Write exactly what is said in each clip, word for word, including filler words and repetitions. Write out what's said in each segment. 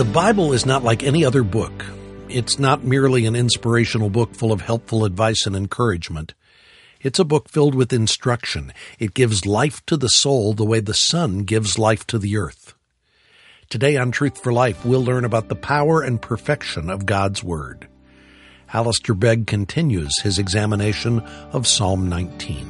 The Bible is not like any other book. It's not merely an inspirational book full of helpful advice and encouragement. It's a book filled with instruction. It gives life to the soul the way the sun gives life to the earth. Today on Truth for Life, we'll learn about the power and perfection of God's Word. Alistair Begg continues his examination of Psalm nineteen.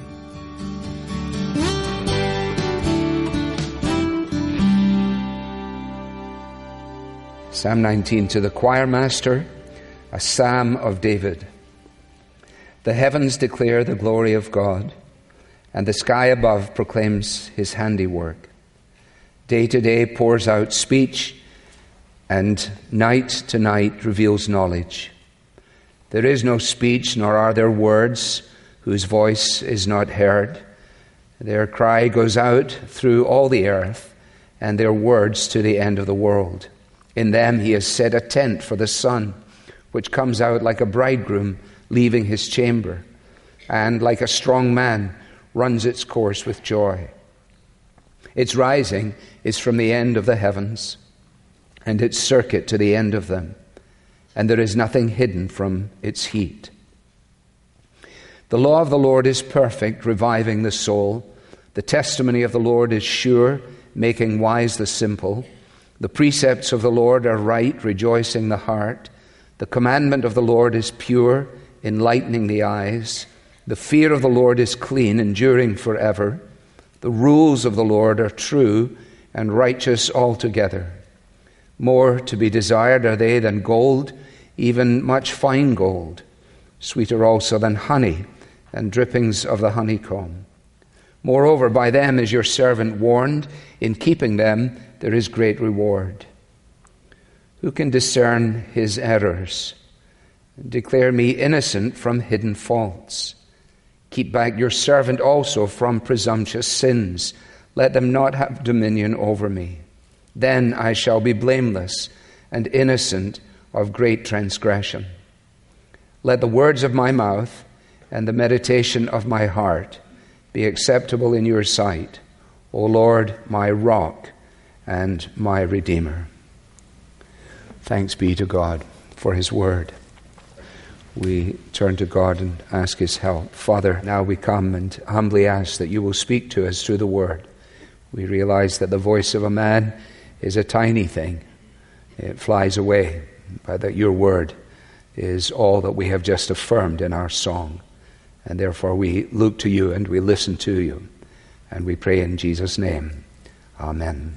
Psalm nineteen, to the choir master, a psalm of David. The heavens declare the glory of God, and the sky above proclaims his handiwork. Day to day pours out speech, and night to night reveals knowledge. There is no speech, nor are there words whose voice is not heard. Their cry goes out through all the earth, and their words to the end of the world. In them he has set a tent for the sun, which comes out like a bridegroom leaving his chamber, and like a strong man runs its course with joy. Its rising is from the end of the heavens, and its circuit to the end of them, and there is nothing hidden from its heat. The law of the Lord is perfect, reviving the soul. The testimony of the Lord is sure, making wise the simple. The precepts of the Lord are right, rejoicing the heart. The commandment of the Lord is pure, enlightening the eyes. The fear of the Lord is clean, enduring forever. The rules of the Lord are true and righteous altogether. More to be desired are they than gold, even much fine gold. Sweeter also than honey and drippings of the honeycomb. Moreover, by them is your servant warned. In keeping them, there is great reward. Who can discern his errors? Declare me innocent from hidden faults. Keep back your servant also from presumptuous sins. Let them not have dominion over me. Then I shall be blameless and innocent of great transgression. Let the words of my mouth and the meditation of my heart be acceptable in your sight, O Lord, my rock and my Redeemer. Thanks be to God for his word. We turn to God and ask his help. Father, now we come and humbly ask that you will speak to us through the word. We realize that the voice of a man is a tiny thing. It flies away, but that your word is all that we have just affirmed in our song. And therefore we look to you and we listen to you. And we pray in Jesus' name. Amen.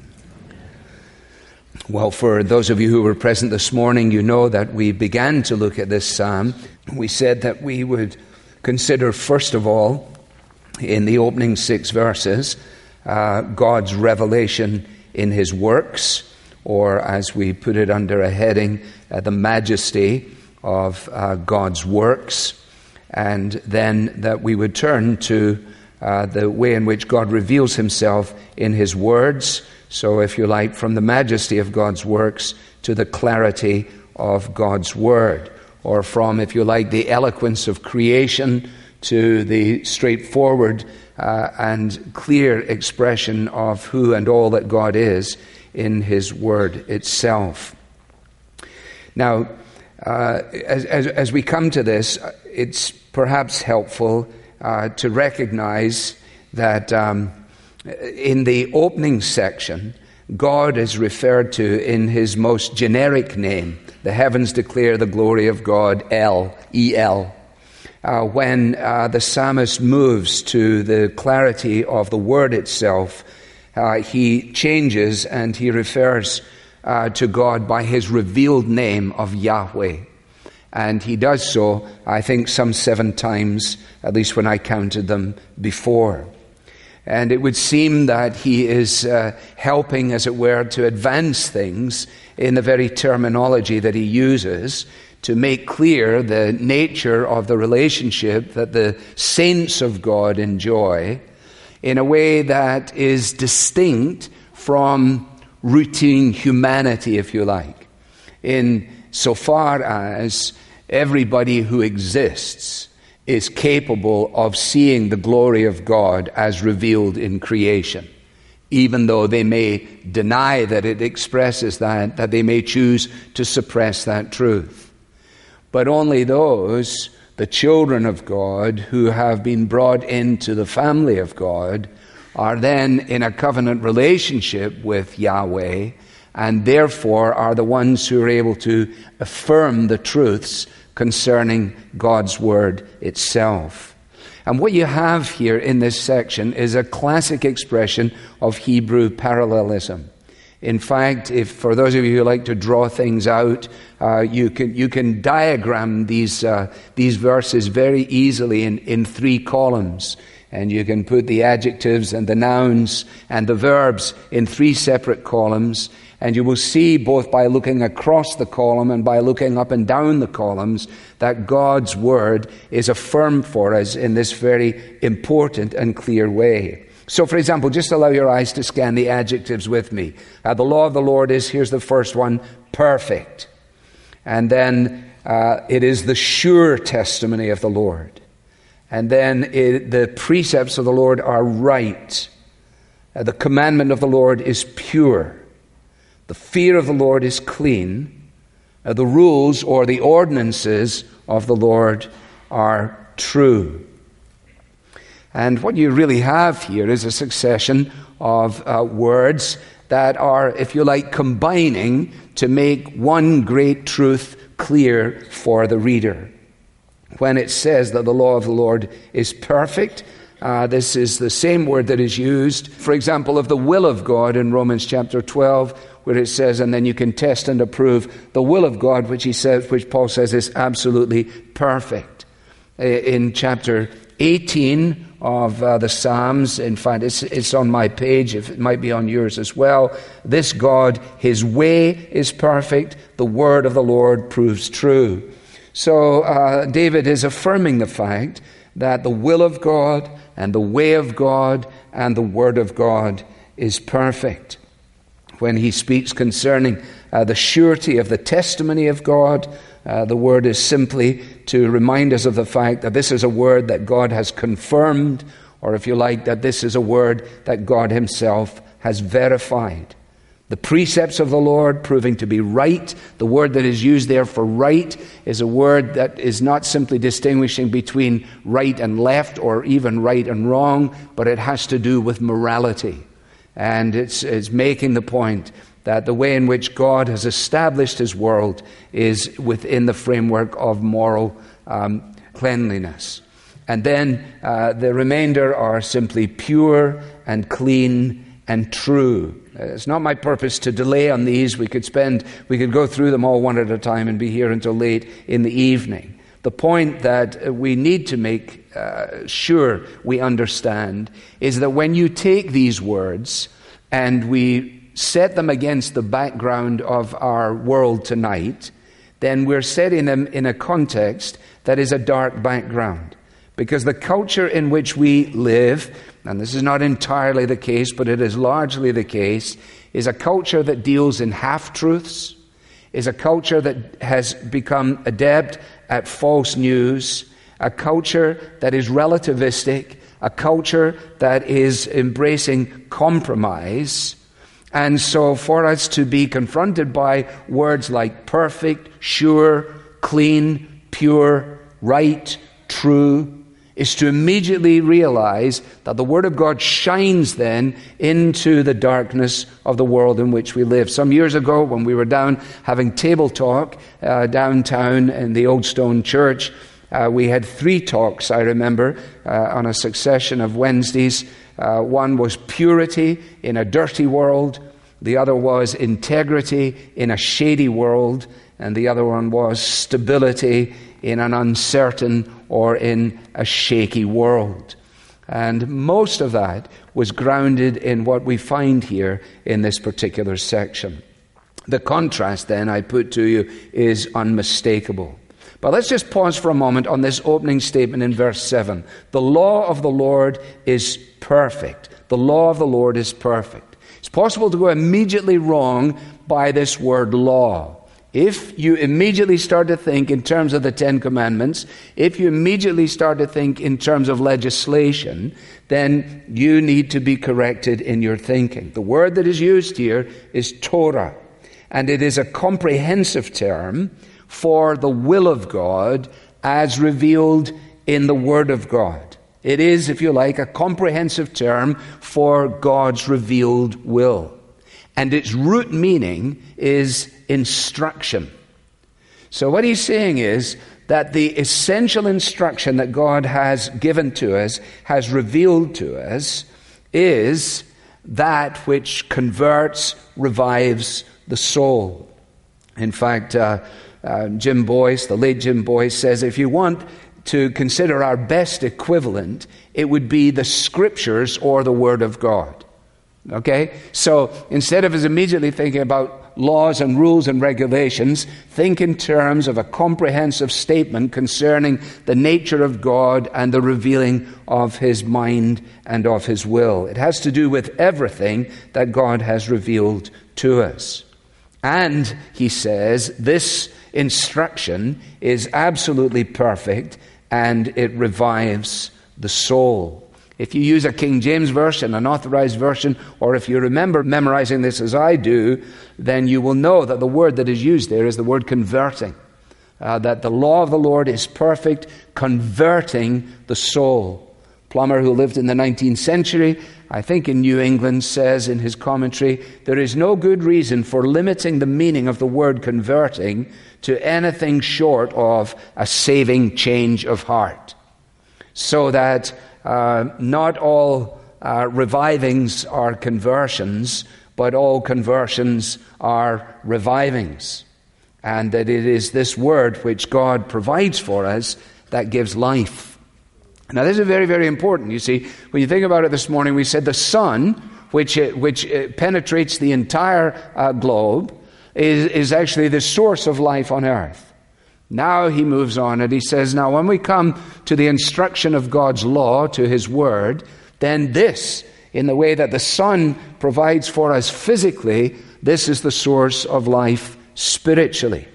Well, for those of you who were present this morning, you know that we began to look at this psalm. We said that we would consider, first of all, in the opening six verses, uh, God's revelation in his works, or as we put it under a heading, uh, the majesty of uh, God's works. And then that we would turn to uh, the way in which God reveals himself in his words. So, if you like, from the majesty of God's works to the clarity of God's word. Or from, if you like, the eloquence of creation to the straightforward uh, and clear expression of who and all that God is in his word itself. Now, uh, as, as, as we come to this, it's perhaps helpful uh, to recognize that um, in the opening section, God is referred to in his most generic name. The heavens declare the glory of God, El, E L. Uh, when uh, the psalmist moves to the clarity of the word itself, uh, he changes and he refers uh, to God by his revealed name of Yahweh. And he does so, I think, some seven times, at least when I counted them before. And it would seem that he is uh, helping, as it were, to advance things in the very terminology that he uses to make clear the nature of the relationship that the saints of God enjoy in a way that is distinct from routine humanity, if you like, in so far as everybody who exists is capable of seeing the glory of God as revealed in creation. even though they may deny that it expresses that, that they may choose to suppress that truth. But only those, the children of God, who have been brought into the family of God, are then in a covenant relationship with Yahweh, and therefore are the ones who are able to affirm the truths concerning God's Word itself. And what you have here in this section is a classic expression of Hebrew parallelism. In fact, if for those of you who like to draw things out, uh, you can you can diagram these uh, these verses very easily in, in three columns. And you can put the adjectives and the nouns and the verbs in three separate columns. And you will see, both by looking across the column and by looking up and down the columns, that God's Word is affirmed for us in this very important and clear way. So, for example, just allow your eyes to scan the adjectives with me. Uh, the law of the Lord is, here's the first one, perfect. And then uh, it is the sure testimony of the Lord. And then it, the precepts of the Lord are right. Uh, the commandment of the Lord is pure. The fear of the Lord is clean. Uh, the rules or the ordinances of the Lord are true. And what you really have here is a succession of uh, words that are, if you like, combining to make one great truth clear for the reader. When it says that the law of the Lord is perfect, uh, this is the same word that is used, for example, of the will of God in Romans chapter twelve, where it says, and then you can test and approve the will of God, which he says, which Paul says is absolutely perfect. In chapter eighteen of uh, the Psalms, in fact, it's, it's on my page, if it might be on yours as well. This God, his way is perfect. The word of the Lord proves true. So uh, David is affirming the fact that the will of God and the way of God and the word of God is perfect. When he speaks concerning uh, the surety of the testimony of God, uh, the word is simply to remind us of the fact that this is a word that God has confirmed, or if you like, that this is a word that God himself has verified. The precepts of the Lord proving to be right. The word that is used there for right is a word that is not simply distinguishing between right and left or even right and wrong, but it has to do with morality. And it's, it's making the point that the way in which God has established his world is within the framework of moral um, cleanliness. And then uh, the remainder are simply pure and clean and true. It's not my purpose to delay on these. We could spend, we could go through them all one at a time and be here until late in the evening. The point that we need to make uh, sure we understand is that when you take these words and we set them against the background of our world tonight, then we're setting them in a context that is a dark background. Because the culture in which we live, and this is not entirely the case, but it is largely the case, is a culture that deals in half-truths, is a culture that has become adept at false news, a culture that is relativistic, a culture that is embracing compromise. And so for us to be confronted by words like perfect, sure, clean, pure, right, true, is to immediately realize that the Word of God shines then into the darkness of the world in which we live. Some years ago, when we were down having table talk uh, downtown in the Old Stone Church, uh, we had three talks, I remember, uh, on a succession of Wednesdays. Uh, one was purity in a dirty world. The other was integrity in a shady world. And the other one was stability in an uncertain or in a shaky world. And most of that was grounded in what we find here in this particular section. The contrast then I put to you is unmistakable. But let's just pause for a moment on this opening statement in verse seven. The law of the Lord is perfect. The law of the Lord is perfect. It's possible to go immediately wrong by this word law. if you immediately start to think in terms of the Ten Commandments, if you immediately start to think in terms of legislation, then you need to be corrected in your thinking. The word that is used here is Torah, and it is a comprehensive term for the will of God as revealed in the Word of God. It is, if you like, a comprehensive term for God's revealed will. And its root meaning is instruction. So what he's saying is that the essential instruction that God has given to us, has revealed to us, is that which converts, revives the soul. In fact, uh, uh, Jim Boyce, the late Jim Boyce, says if you want to consider our best equivalent, it would be the Scriptures or the Word of God. Okay? So instead of us immediately thinking about laws and rules and regulations, think in terms of a comprehensive statement concerning the nature of God and the revealing of His mind and of His will. It has to do with everything that God has revealed to us. And, he says, this instruction is absolutely perfect and it revives the soul. If you use a King James version, an authorized version, or if you remember memorizing this as I do, then you will know that the word that is used there is the word converting. Uh, that the law of the Lord is perfect, converting the soul. Plummer, who lived in the nineteenth century, I think in New England, says in his commentary, there is no good reason for limiting the meaning of the word converting to anything short of a saving change of heart. So that Uh, not all uh, revivings are conversions, but all conversions are revivings. And that it is this word which God provides for us that gives life. Now this is very, very important. You see, when you think about it this morning, we said the sun, which it, which it penetrates the entire uh, globe, is, is actually the source of life on earth. Now he moves on and he says, now when we come to the instruction of God's law, to His Word, then this, in the way that the sun provides for us physically, this is the source of life spiritually.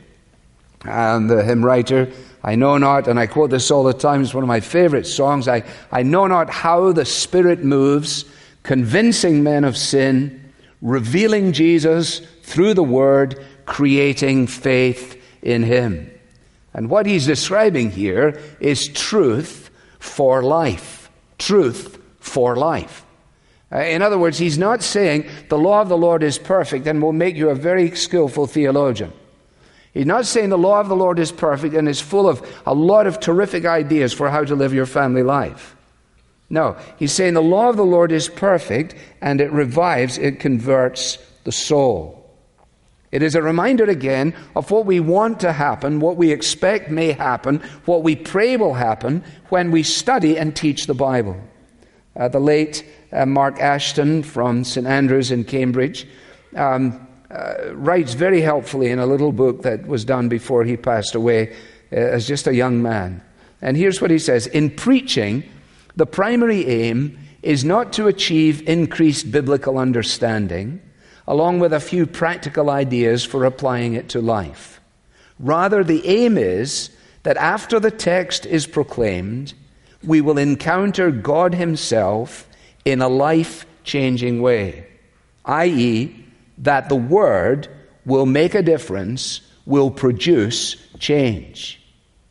And the hymn writer, I know not, and I quote this all the time, it's one of my favorite songs, I, I know not how the Spirit moves, convincing men of sin, revealing Jesus through the Word, creating faith in Him. And what he's describing here is truth for life. Truth for life. Uh, in other words, he's not saying the law of the Lord is perfect and will make you a very skillful theologian. He's not saying the law of the Lord is perfect and is full of a lot of terrific ideas for how to live your family life. No, he's saying the law of the Lord is perfect and it revives, it converts the soul. It is a reminder again of what we want to happen, what we expect may happen, what we pray will happen when we study and teach the Bible. Uh, the late uh, Mark Ashton from Saint Andrews in Cambridge um, uh, writes very helpfully in a little book that was done before he passed away uh, as just a young man. And here's what he says: in preaching, the primary aim is not to achieve increased biblical understanding, along with a few practical ideas for applying it to life. Rather, the aim is that after the text is proclaimed, we will encounter God Himself in a life-changing way, that is, that the Word will make a difference, will produce change.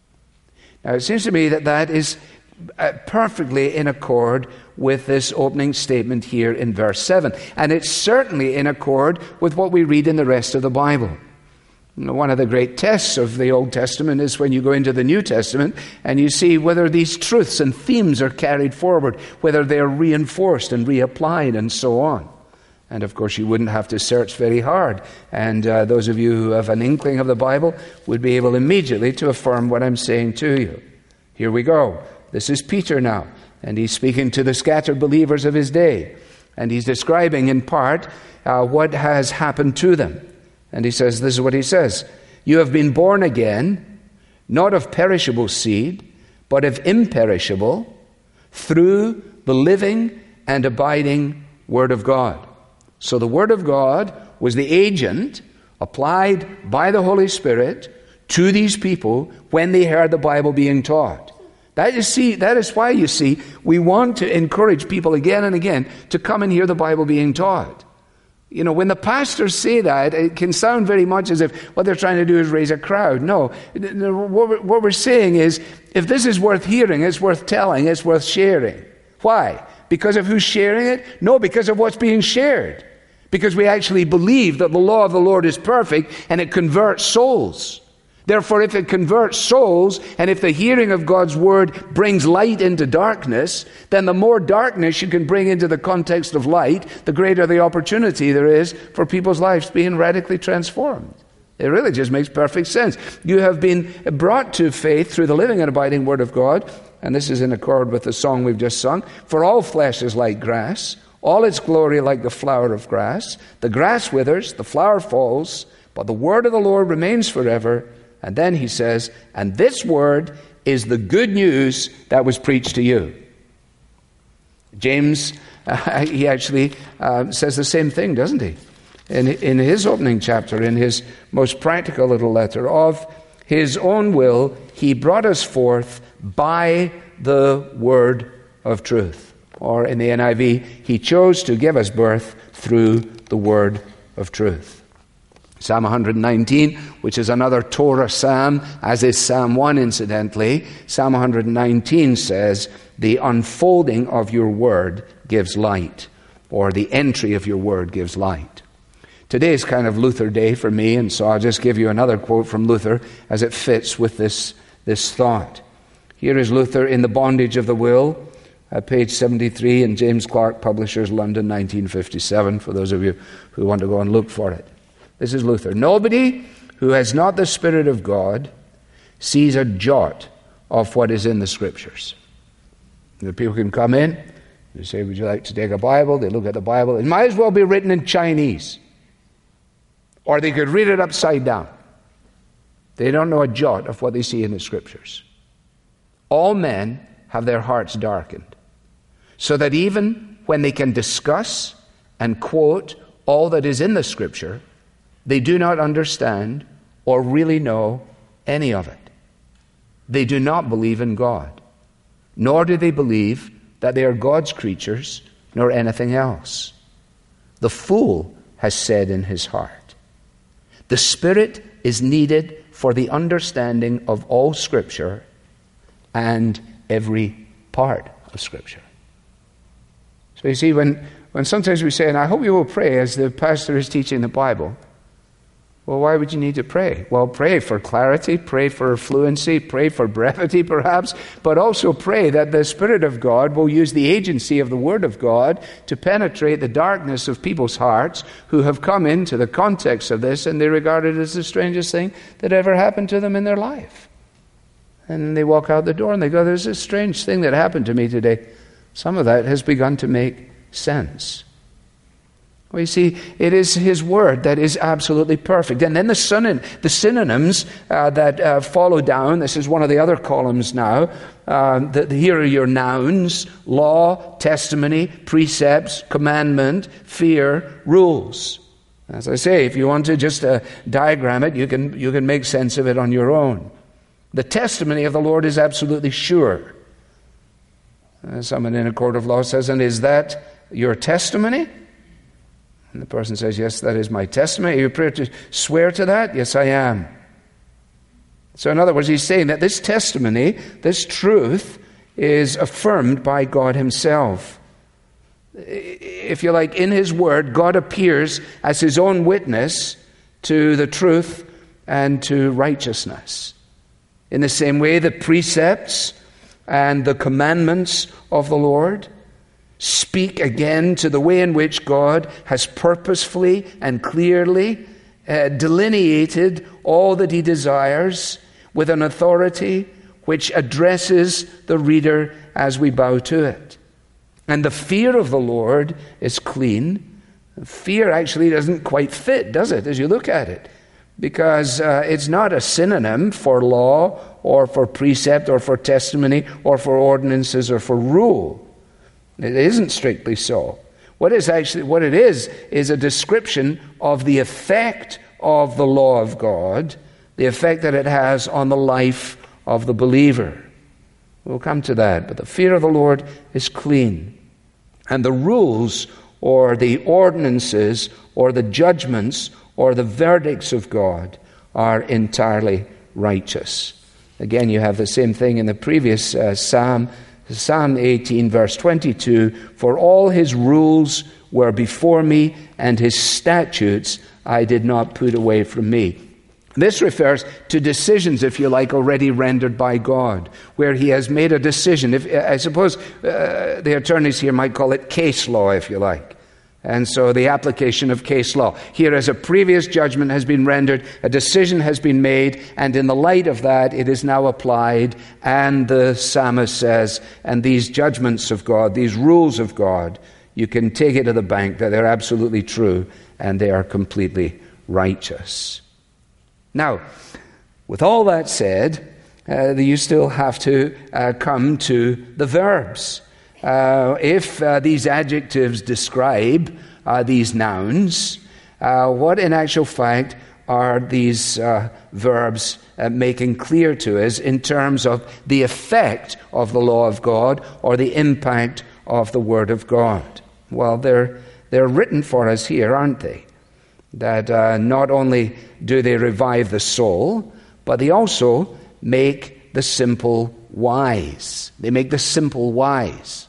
Now, it seems to me that that is uh, perfectly in accord with this opening statement here in verse seven. And it's certainly in accord with what we read in the rest of the Bible. You know, one of the great tests of the Old Testament is when you go into the New Testament and you see whether these truths and themes are carried forward, whether they are reinforced and reapplied and so on. And of course you wouldn't have to search very hard. And uh, those of you who have an inkling of the Bible would be able immediately to affirm what I'm saying to you. Here we go. This is Peter now. And he's speaking to the scattered believers of his day. And he's describing in part uh, what has happened to them. And he says, this is what he says: you have been born again, not of perishable seed, but of imperishable, through the living and abiding Word of God. So the Word of God was the agent applied by the Holy Spirit to these people when they heard the Bible being taught. That is, see, that is why, you see, we want to encourage people again and again to come and hear the Bible being taught. You know, when the pastors say that, it can sound very much as if what they're trying to do is raise a crowd. No, what we're saying is, if this is worth hearing, it's worth telling, it's worth sharing. Why? Because of who's sharing it? No, because of what's being shared. Because we actually believe that the law of the Lord is perfect and it converts souls. Therefore, if it converts souls, and if the hearing of God's word brings light into darkness, then the more darkness you can bring into the context of light, the greater the opportunity there is for people's lives being radically transformed. It really just makes perfect sense. You have been brought to faith through the living and abiding word of God, and this is in accord with the song we've just sung. For all flesh is like grass, all its glory like the flower of grass. The grass withers, the flower falls, but the word of the Lord remains forever. And then he says, and this word is the good news that was preached to you. James, uh, he actually uh, says the same thing, doesn't he? In, in his opening chapter, in his most practical little letter, of his own will, he brought us forth by the word of truth. Or in the N I V, he chose to give us birth through the word of truth. Psalm one nineteen, which is another Torah psalm, as is Psalm one incidentally, Psalm one nineteen says, the unfolding of your word gives light, or the entry of your word gives light. Today is kind of Luther Day for me, and so I'll just give you another quote from Luther as it fits with this, this thought. Here is Luther in The Bondage of the Will, at page seventy-three in James Clark Publishers, London, nineteen fifty-seven, for those of you who want to go and look for it. This is Luther. Nobody who has not the Spirit of God sees a jot of what is in the Scriptures. The people can come in, they say, would you like to take a Bible? They look at the Bible. It might as well be written in Chinese. Or they could read it upside down. They don't know a jot of what they see in the Scriptures. All men have their hearts darkened, so that even when they can discuss and quote all that is in the Scripture, they do not understand or really know any of it. They do not believe in God, nor do they believe that they are God's creatures, nor anything else. The fool has said in his heart, the Spirit is needed for the understanding of all Scripture and every part of Scripture. So you see, when, when sometimes we say, and I hope you will pray as the pastor is teaching the Bible, well, why would you need to pray? Well, pray for clarity, pray for fluency, pray for brevity perhaps, but also pray that the Spirit of God will use the agency of the Word of God to penetrate the darkness of people's hearts who have come into the context of this and they regard it as the strangest thing that ever happened to them in their life. And they walk out the door and they go, there's this strange thing that happened to me today. Some of that has begun to make sense. Well, you see, it is His Word that is absolutely perfect. And then the, synon- the synonyms uh, that uh, follow down, this is one of the other columns now. Uh, the, the, here are your nouns: law, testimony, precepts, commandment, fear, rules. As I say, if you want to just uh, diagram it, you can, you can make sense of it on your own. The testimony of the Lord is absolutely sure. Uh, someone in a court of law says, and is that your testimony? And the person says, yes, that is my testimony. Are you prepared to swear to that? Yes, I am. So in other words, he's saying that this testimony, this truth, is affirmed by God Himself. If you like, in His Word, God appears as His own witness to the truth and to righteousness. In the same way, the precepts and the commandments of the Lord speak again to the way in which God has purposefully and clearly uh, delineated all that He desires with an authority which addresses the reader as we bow to it. And the fear of the Lord is clean. Fear actually doesn't quite fit, does it, as you look at it? Because uh, it's not a synonym for law or for precept or for testimony or for ordinances or for rule. It isn't strictly so. What is actually what it is is a description of the effect of the law of God, the effect that it has on the life of the believer. We'll come to that. But the fear of the Lord is clean. And the rules or the ordinances or the judgments or the verdicts of God are entirely righteous. Again, you have the same thing in the previous uh, Psalm, Psalm eighteen, verse twenty-two. For all his rules were before me, and his statutes I did not put away from me. This refers to decisions, if you like, already rendered by God, where he has made a decision. If I suppose uh, the attorneys here might call it case law, if you like. And so the application of case law. Here, as a previous judgment has been rendered, a decision has been made, and in the light of that, it is now applied. And the psalmist says, and these judgments of God, these rules of God, you can take it to the bank that they're absolutely true, and they are completely righteous. Now, with all that said, uh, you still have to uh, come to the verbs. Uh, if uh, these adjectives describe uh, these nouns, uh, what in actual fact are these uh, verbs uh, making clear to us in terms of the effect of the law of God or the impact of the Word of God? Well, they're, they're written for us here, aren't they? That uh, not only do they revive the soul, but they also make the simple wise. They make the simple wise.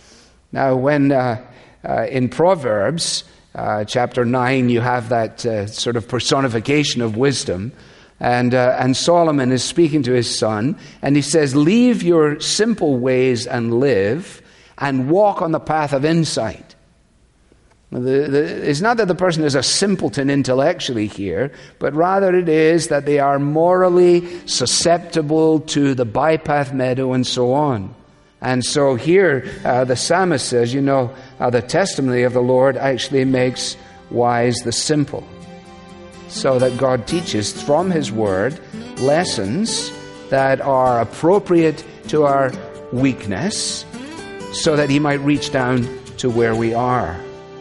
Now, when uh, uh, in Proverbs uh, chapter nine, you have that uh, sort of personification of wisdom, and uh, and Solomon is speaking to his son, and he says, "Leave your simple ways and live, and walk on the path of insight." The, the, it's not that the person is a simpleton intellectually here, but rather it is that they are morally susceptible to the bypath meadow and so on. And so here uh, the psalmist says, you know, uh, the testimony of the Lord actually makes wise the simple. So that God teaches from His Word lessons that are appropriate to our weakness, so that He might reach down to where we are.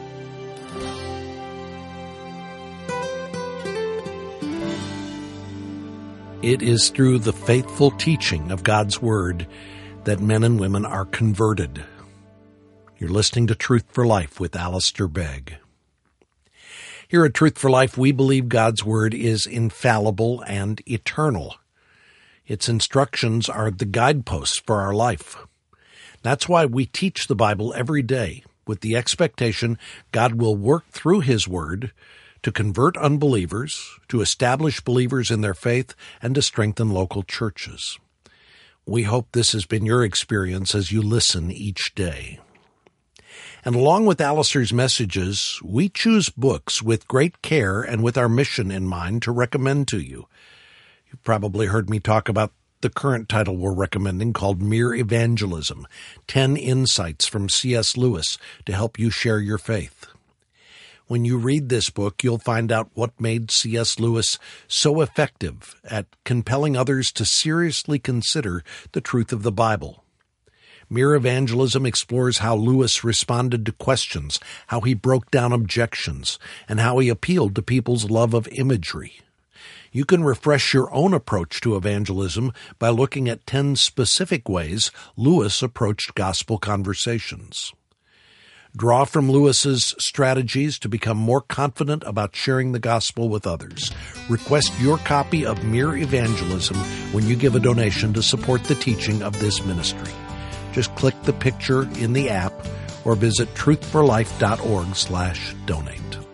It is through the faithful teaching of God's Word that men and women are converted. You're listening to Truth for Life with Alistair Begg. Here at Truth for Life, we believe God's Word is infallible and eternal. Its instructions are the guideposts for our life. That's why we teach the Bible every day with the expectation God will work through His Word to convert unbelievers, to establish believers in their faith, and to strengthen local churches. We hope this has been your experience as you listen each day. And along with Alistair's messages, we choose books with great care and with our mission in mind to recommend to you. You've probably heard me talk about the current title we're recommending, called Mere Evangelism, ten Insights from C S Lewis to help you share your faith. When you read this book, you'll find out what made C S Lewis so effective at compelling others to seriously consider the truth of the Bible. Mere Evangelism explores how Lewis responded to questions, how he broke down objections, and how he appealed to people's love of imagery. You can refresh your own approach to evangelism by looking at ten specific ways Lewis approached gospel conversations. Draw from Lewis's strategies to become more confident about sharing the gospel with others. Request your copy of Mere Evangelism when you give a donation to support the teaching of this ministry. Just click the picture in the app or visit truthforlife.org slash donate.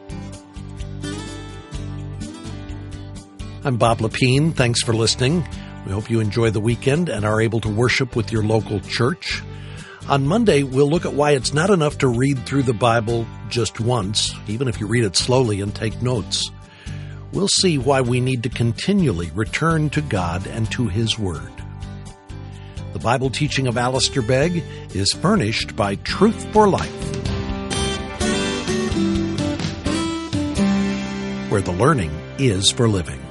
I'm Bob Lepine. Thanks for listening. We hope you enjoy the weekend and are able to worship with your local church. On Monday, we'll look at why it's not enough to read through the Bible just once, even if you read it slowly and take notes. We'll see why we need to continually return to God and to His Word. The Bible teaching of Alistair Begg is furnished by Truth for Life, where the learning is for living.